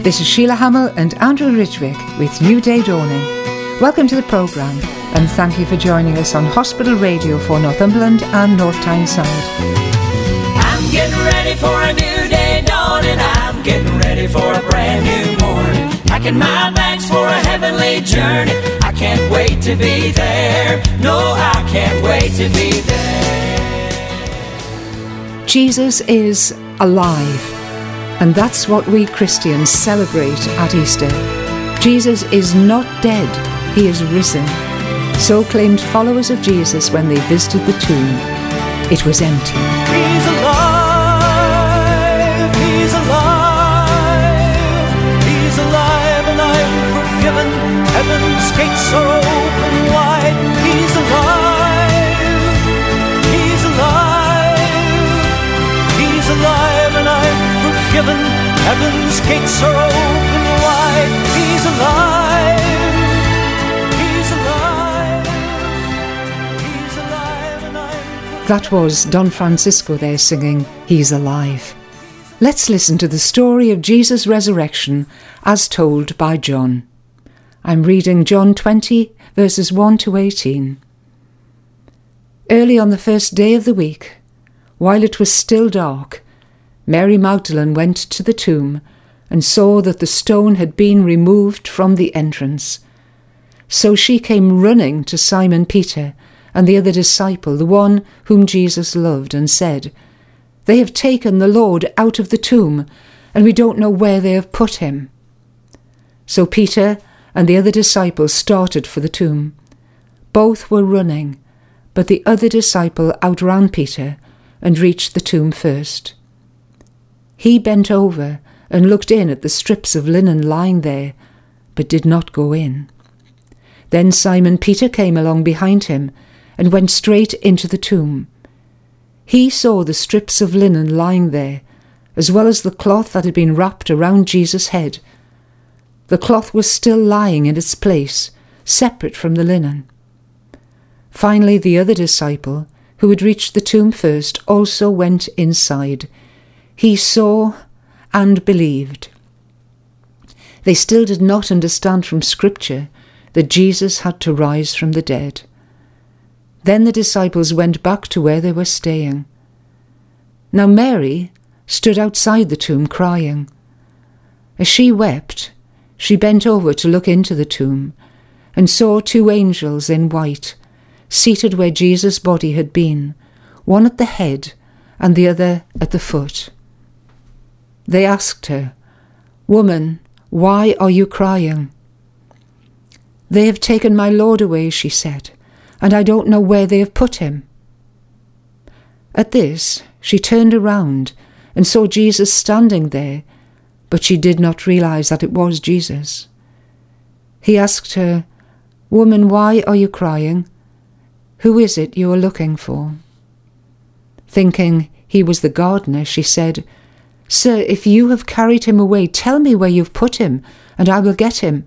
This is Sheila Hamill and Andrew Ridgwick with New Day Dawning. Welcome to the programme and thank you for joining us on Hospital Radio for Northumberland and North Tyneside. I'm getting ready for a new day dawning. I'm getting ready for a brand new morning. Packing my bags for a heavenly journey. I can't wait to be there. No, I can't wait to be there. Jesus is alive. And that's what we Christians celebrate at Easter. Jesus is not dead, he is risen. So claimed followers of Jesus when they visited the tomb. It was empty. He's alive, he's alive, he's alive and I'm forgiven. Heaven's gates are open wide. He's alive, he's alive, he's alive and I'm forgiven. Heaven's gates are open wide. He's alive. He's alive. He's alive and I'm forgiven. That was Don Francisco there singing, He's Alive. Let's listen to the story of Jesus' resurrection as told by John. I'm reading John 20, verses 1 to 18. Early on the first day of the week, while it was still dark, Mary Magdalene went to the tomb and saw that the stone had been removed from the entrance. So she came running to Simon Peter and the other disciple, the one whom Jesus loved, and said, "They have taken the Lord out of the tomb, and we don't know where they have put him." So Peter and the other disciple started for the tomb. Both were running, but the other disciple outran Peter and reached the tomb first. He bent over and looked in at the strips of linen lying there, but did not go in. Then Simon Peter came along behind him and went straight into the tomb. He saw the strips of linen lying there, as well as the cloth that had been wrapped around Jesus' head. The cloth was still lying in its place, separate from the linen. Finally, the other disciple, who had reached the tomb first, also went inside. He saw and believed. They still did not understand from Scripture that Jesus had to rise from the dead. Then the disciples went back to where they were staying. Now Mary stood outside the tomb crying. As she wept, she bent over to look into the tomb and saw two angels in white, seated where Jesus' body had been, one at the head and the other at the foot. They asked her, "Woman, why are you crying?" "They have taken my Lord away," she said, "and I don't know where they have put him." At this, she turned around and saw Jesus standing there, but she did not realize that it was Jesus. He asked her, "Woman, why are you crying? Who is it you are looking for?" Thinking he was the gardener, she said, "Sir, if you have carried him away, tell me where you've put him, and I will get him."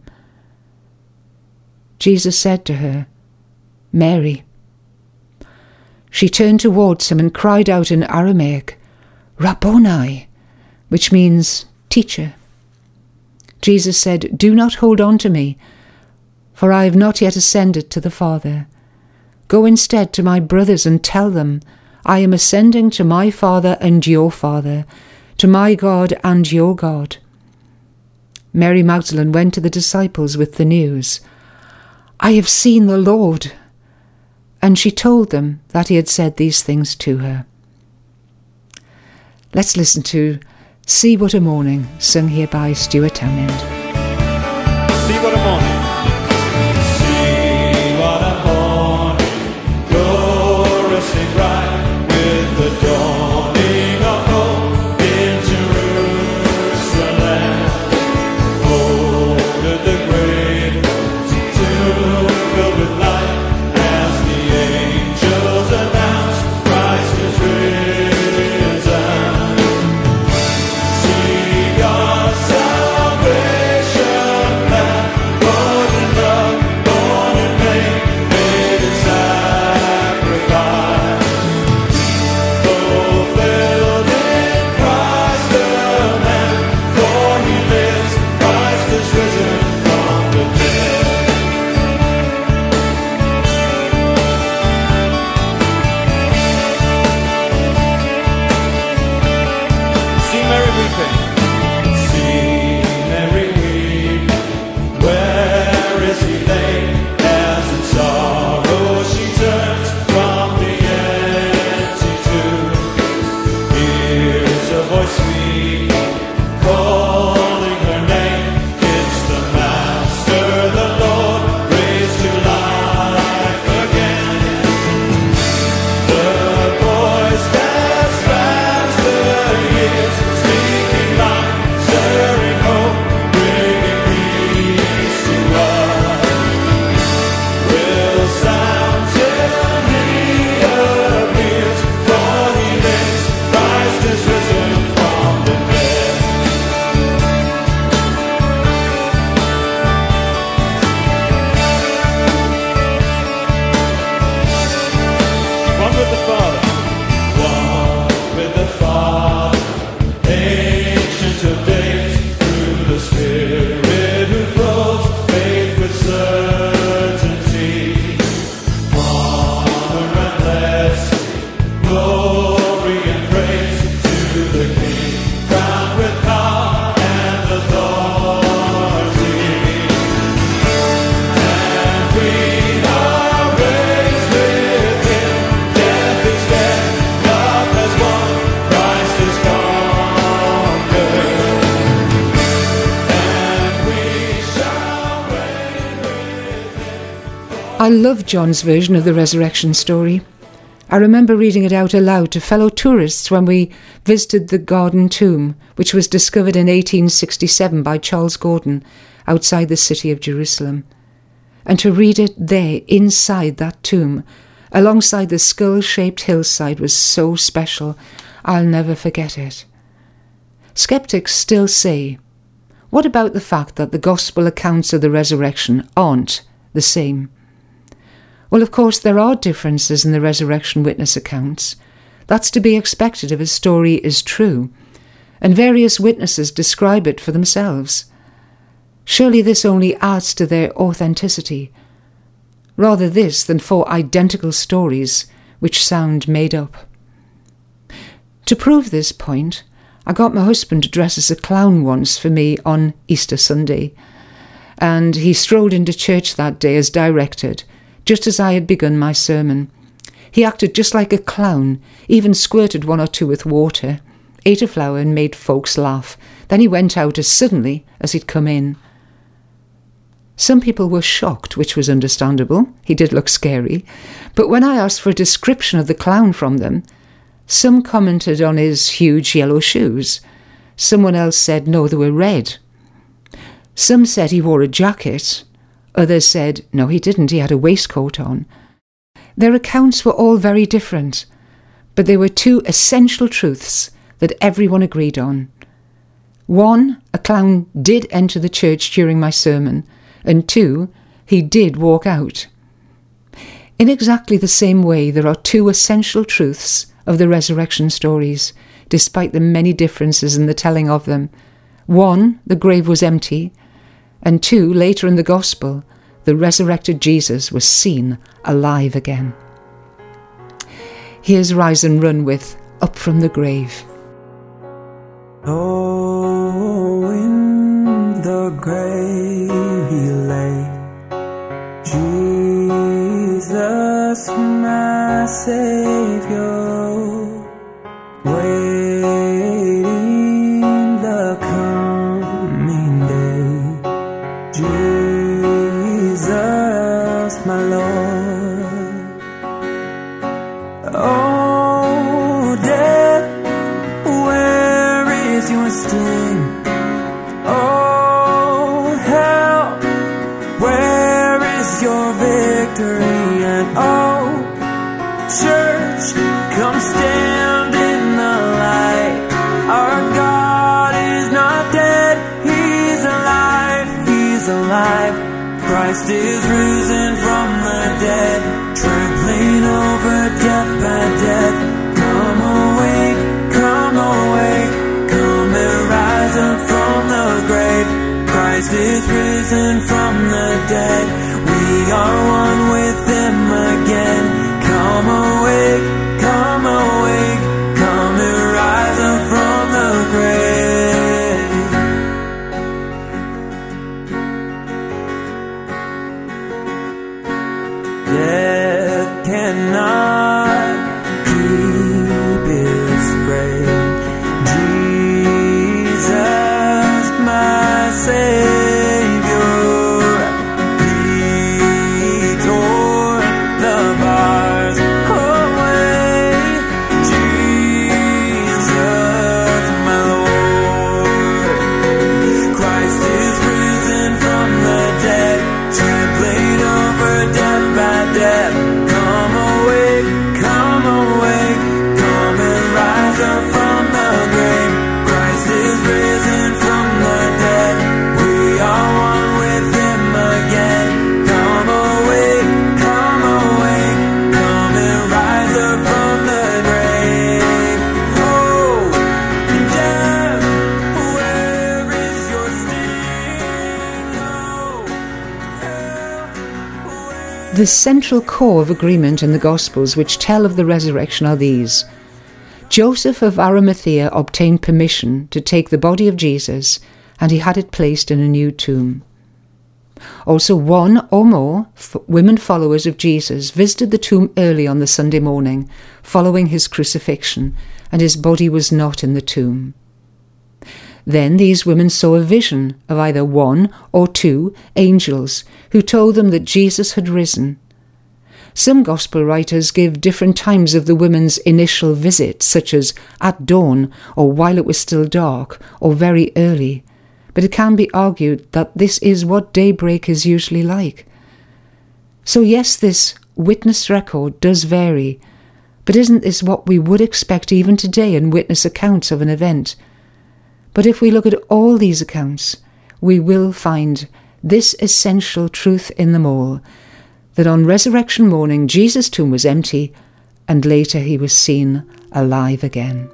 Jesus said to her, "Mary." She turned towards him and cried out in Aramaic, "Rabboni," which means teacher. Jesus said, "Do not hold on to me, for I have not yet ascended to the Father. Go instead to my brothers and tell them, I am ascending to my Father and your Father, to my God and your God." Mary Magdalene went to the disciples with the news, "I have seen the Lord." And she told them that he had said these things to her. Let's listen to See What a Morning, sung here by Stuart Townend. See what a morning. See what a morning, gloriously bright, with the dawning of hope in Jerusalem. Folded the grave, tomb filled with light, as the angels announced Christ is risen. See God's salvation. I love John's version of the resurrection story. I remember reading it out aloud to fellow tourists when we visited the Garden Tomb, which was discovered in 1867 by Charles Gordon outside the city of Jerusalem. And to read it there, inside that tomb, alongside the skull-shaped hillside, was so special. I'll never forget it. Skeptics still say, what about the fact that the gospel accounts of the resurrection aren't the same? Well, of course, there are differences in the resurrection witness accounts. That's to be expected if a story is true, and various witnesses describe it for themselves. Surely this only adds to their authenticity. Rather this than 4 identical stories which sound made up. To prove this point, I got my husband to dress as a clown once for me on Easter Sunday, and he strolled into church that day as directed, just as I had begun my sermon. He acted just like a clown, even squirted 1 or 2 with water, ate a flower and made folks laugh. Then he went out as suddenly as he'd come in. Some people were shocked, which was understandable. He did look scary. But when I asked for a description of the clown from them, some commented on his huge yellow shoes. Someone else said no, they were red. Some said he wore a jacket. Others said no, he didn't, he had a waistcoat on. Their accounts were all very different, but there were 2 essential truths that everyone agreed on. 1, a clown did enter the church during my sermon, and 2, he did walk out. In exactly the same way, there are 2 essential truths of the resurrection stories, despite the many differences in the telling of them. 1, the grave was empty, and 2, later in the Gospel, the resurrected Jesus was seen alive again. Here's Rise and Run with Up from the Grave. Oh, in the grave he lay, Jesus my Savior, waiting the coming day. Jesus my Lord. Oh, death, where is your sting? Oh, hell, where is your victory? And oh, church, come stand in the light. Our God is not dead, He's alive, He's alive. Christ is risen from the dead, trampling over death by death. Come awake, come awake, come and rise up from the grave. Christ is risen from the dead, we are one with Him again. Come awake, come awake, come and rise up from the grave. Death cannot keep its prey. Jesus, my Savior, He tore the bars away. Jesus, my Lord. Christ is risen from the dead, trampling over death by death. Come awake, come awake, come and rise up from the grave. Christ is risen from the dead, we are one with Him again. Come awake, come awake, come and rise up from the grave. Oh, death, where is your sting? Oh, hell, where... The central core of agreement in the Gospels which tell of the resurrection are these. Joseph of Arimathea obtained permission to take the body of Jesus, and he had it placed in a new tomb. Also, 1 or more women followers of Jesus visited the tomb early on the Sunday morning, following his crucifixion, and his body was not in the tomb. Then these women saw a vision of either 1 or 2 angels who told them that Jesus had risen, Some Gospel writers give different times of the women's initial visit, such as at dawn, or while it was still dark, or very early, but it can be argued that this is what daybreak is usually like. So yes, this witness record does vary, but isn't this what we would expect even today in witness accounts of an event? But if we look at all these accounts, we will find this essential truth in them all, that on resurrection morning Jesus' tomb was empty, and later he was seen alive again.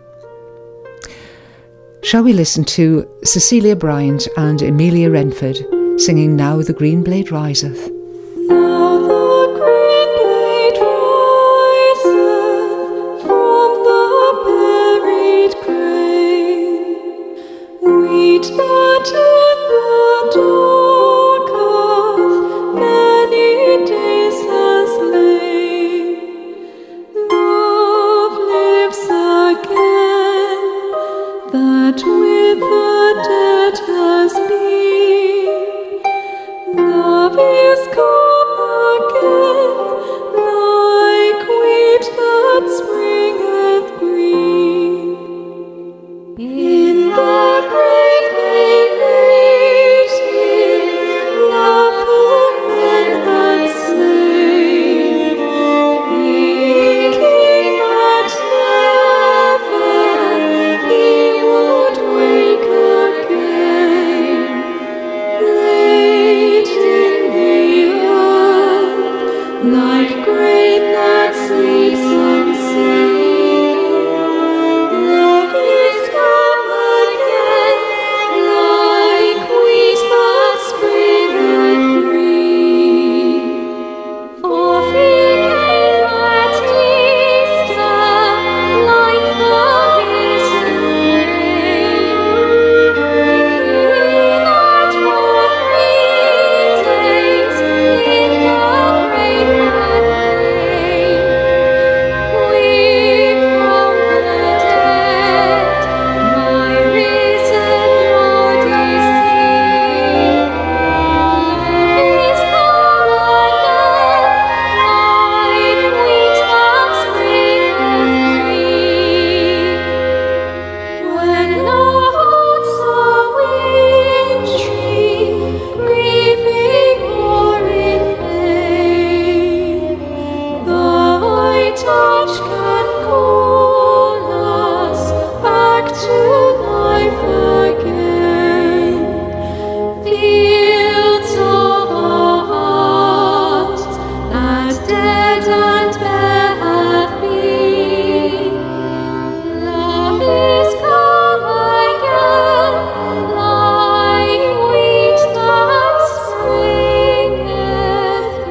Shall we listen to Cecilia Bryant and Amelia Renford singing Now the Green Blade Riseth? Now the green blade riseth from the buried grain, wheat that in the dark hath many days has lain. Love lives again, that with the dead has been. Love is come again, like wheat that springeth green. In the grave they laid him, love whom men had slain, thinking that never he would wake again. Laid in the earth, like grain that sleeps unseen. Love is come again, like wheat that springeth green. For he came at Easter, like the risen rain. He that for 3 days in the grave had lain, quick from the dead, my risen Lord is seen. Love is come again, like wheat that springeth green. When the hearts are wintry, grieving or in pain, thy touch can call us back to life again. Fields of our hearts, as dead and bare have been, love is come again, like wheat that springeth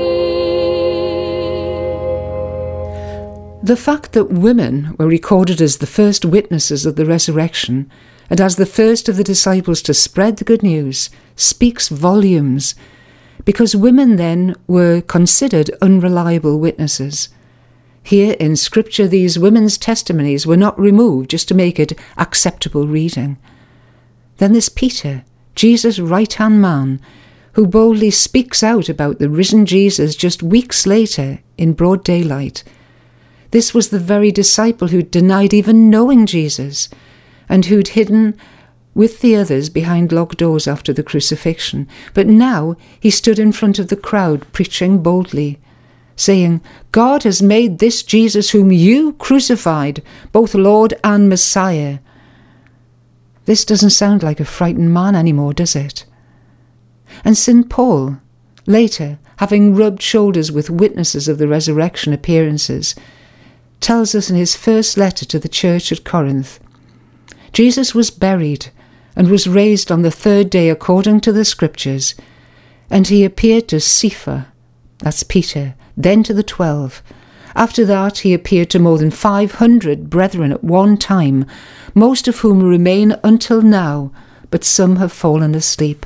green. The fact that women were recorded as the first witnesses of the resurrection and as the first of the disciples to spread the good news speaks volumes, because women then were considered unreliable witnesses. Here in Scripture, these women's testimonies were not removed just to make it acceptable reading. Then there's Peter, Jesus' right-hand man, who boldly speaks out about the risen Jesus just weeks later in broad daylight. This was the very disciple who'd denied even knowing Jesus, and who'd hidden with the others behind locked doors after the crucifixion. But now he stood in front of the crowd preaching boldly, saying, God has made this Jesus whom you crucified, both Lord and Messiah. This doesn't sound like a frightened man anymore, does it? And St. Paul, later, having rubbed shoulders with witnesses of the resurrection appearances, tells us in his first letter to the church at Corinth, Jesus was buried and was raised on the 3rd day according to the Scriptures, and he appeared to Cephas, that's Peter, then to the 12. After that he appeared to more than 500 brethren at one time, most of whom remain until now, but some have fallen asleep.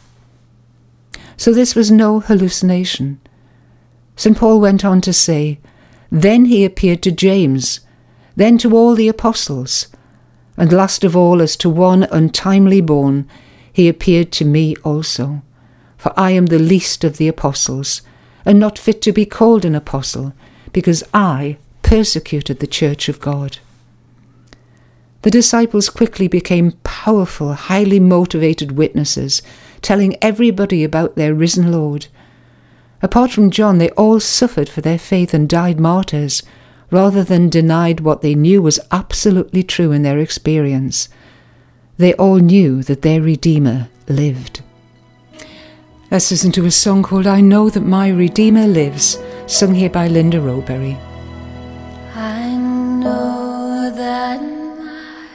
So this was no hallucination. St. Paul went on to say, then he appeared to James, then to all the apostles, and last of all, as to one untimely born, he appeared to me also. For I am the least of the apostles, and not fit to be called an apostle, because I persecuted the church of God." The disciples quickly became powerful, highly motivated witnesses, telling everybody about their risen Lord. Apart from John, they all suffered for their faith and died martyrs, rather than denied what they knew was absolutely true in their experience. They all knew that their Redeemer lived. Let's listen to a song called "I Know That My Redeemer Lives," sung here by Linda Rowberry. I know that my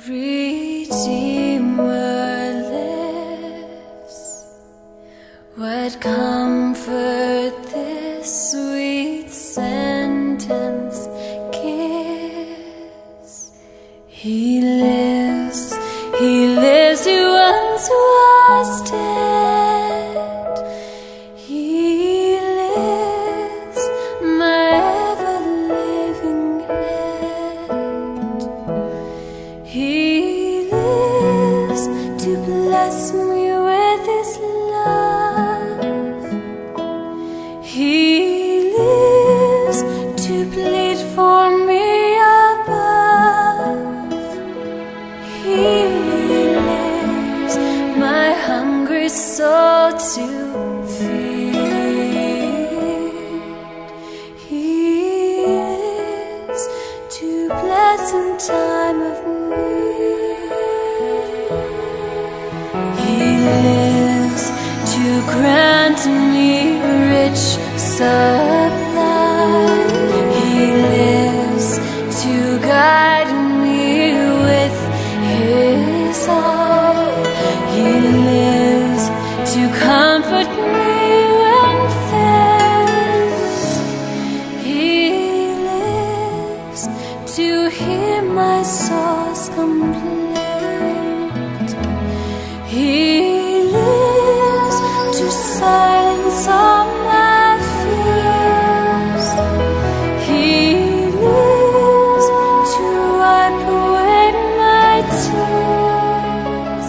Redeemer lives. What comfort this sweet sentence gives. He lives who once was dead. He lives, my ever-living head. He lives to bless me with his love. He lives to plead for me above. He lives, my hungry soul to feed. He lives to bless in time of need. He lives to grant me rich supply. He lives to guide me with his eye. He lives to comfort me when fears. He lives to hear my soul's complaint. He lives to silence all my fears. He lives to wipe away my tears.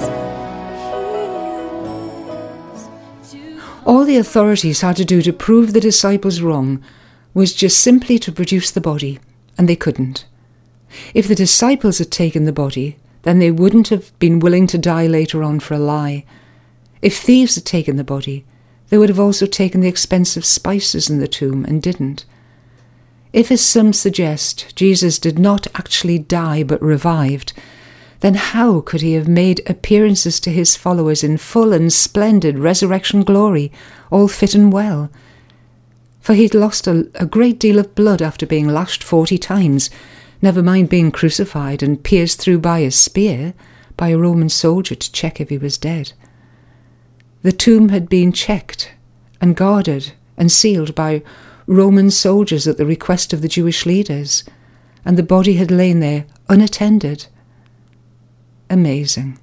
He lives to... All the authorities had to do to prove the disciples wrong was just simply to produce the body, and they couldn't. If the disciples had taken the body, then they wouldn't have been willing to die later on for a lie. If thieves had taken the body, they would have also taken the expensive spices in the tomb and didn't. If, as some suggest, Jesus did not actually die but revived, then how could he have made appearances to his followers in full and splendid resurrection glory, all fit and well? For he'd lost a great deal of blood after being lashed 40 times, never mind being crucified and pierced through by a spear by a Roman soldier to check if he was dead. The tomb had been checked and guarded and sealed by Roman soldiers at the request of the Jewish leaders, and the body had lain there unattended. Amazing.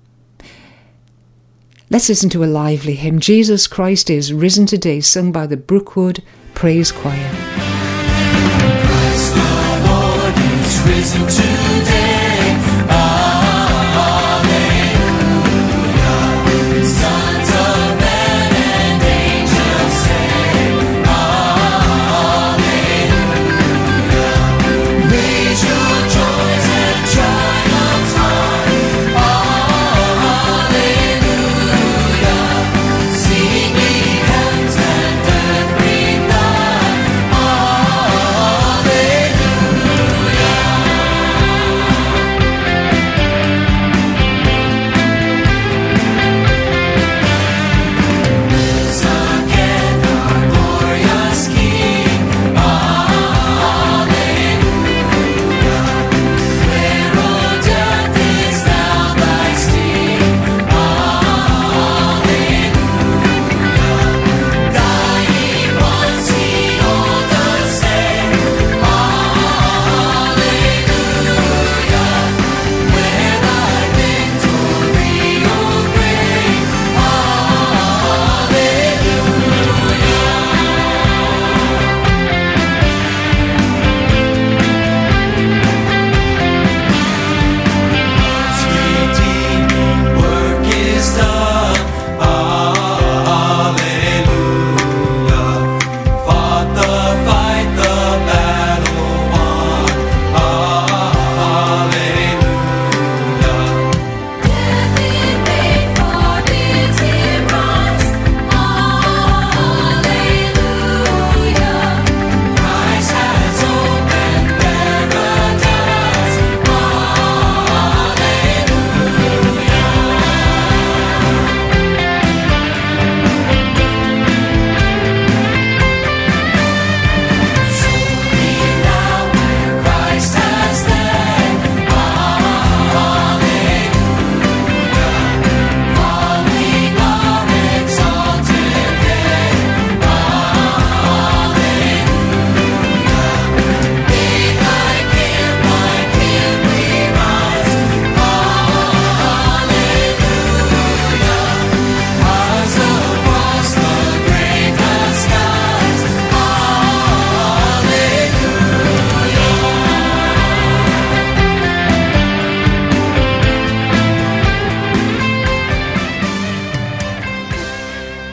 Let's listen to a lively hymn, "Jesus Christ is Risen Today," sung by the Brookwood Praise Choir. Christ the Lord is risen today. Hallelujah. Sons of men and angels sing. Hallelujah. Raise your joys and triumphs high. Hallelujah. Sing ye heavens and earth reply. Hallelujah.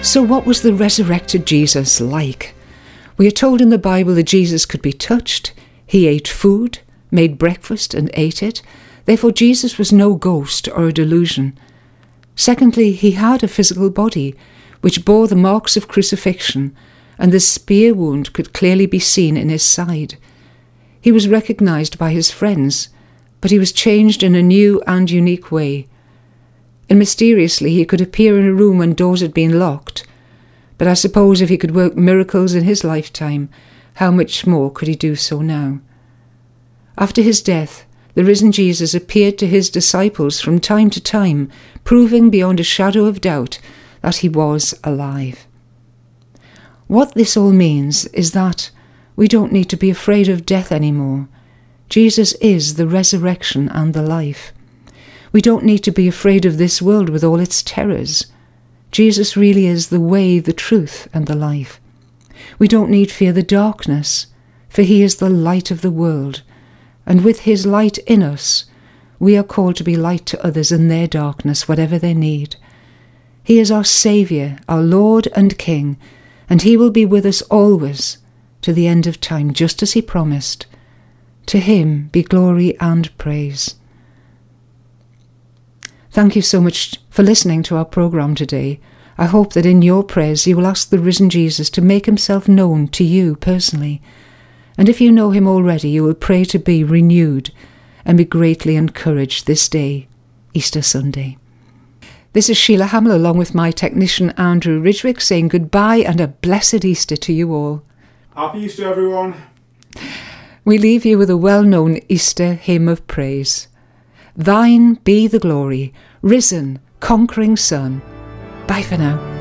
So what was the resurrected Jesus like? We are told in the Bible that Jesus could be touched. He ate food, made breakfast and ate it. Therefore Jesus was no ghost or a delusion. Secondly, he had a physical body which bore the marks of crucifixion, and the spear wound could clearly be seen in his side. He was recognised by his friends, but he was changed in a new and unique way. And mysteriously he could appear in a room when doors had been locked. But I suppose if he could work miracles in his lifetime, how much more could he do so now? After his death, the risen Jesus appeared to his disciples from time to time, proving beyond a shadow of doubt that he was alive. What this all means is that we don't need to be afraid of death anymore. Jesus is the resurrection and the life. We don't need to be afraid of this world with all its terrors. Jesus really is the way, the truth, and the life. We don't need fear the darkness, for he is the light of the world, and with his light in us, we are called to be light to others in their darkness, whatever their need. He is our Saviour, our Lord and King, and he will be with us always, to the end of time, just as he promised. To him be glory and praise. Thank you so much for listening to our programme today. I hope that in your prayers you will ask the risen Jesus to make himself known to you personally. And if you know him already, you will pray to be renewed and be greatly encouraged this day, Easter Sunday. This is Sheila Hamill along with my technician Andrew Ridgwick saying goodbye and a blessed Easter to you all. Happy Easter, everyone. We leave you with a well-known Easter hymn of praise. Thine be the glory, risen, conquering Son. Bye for now.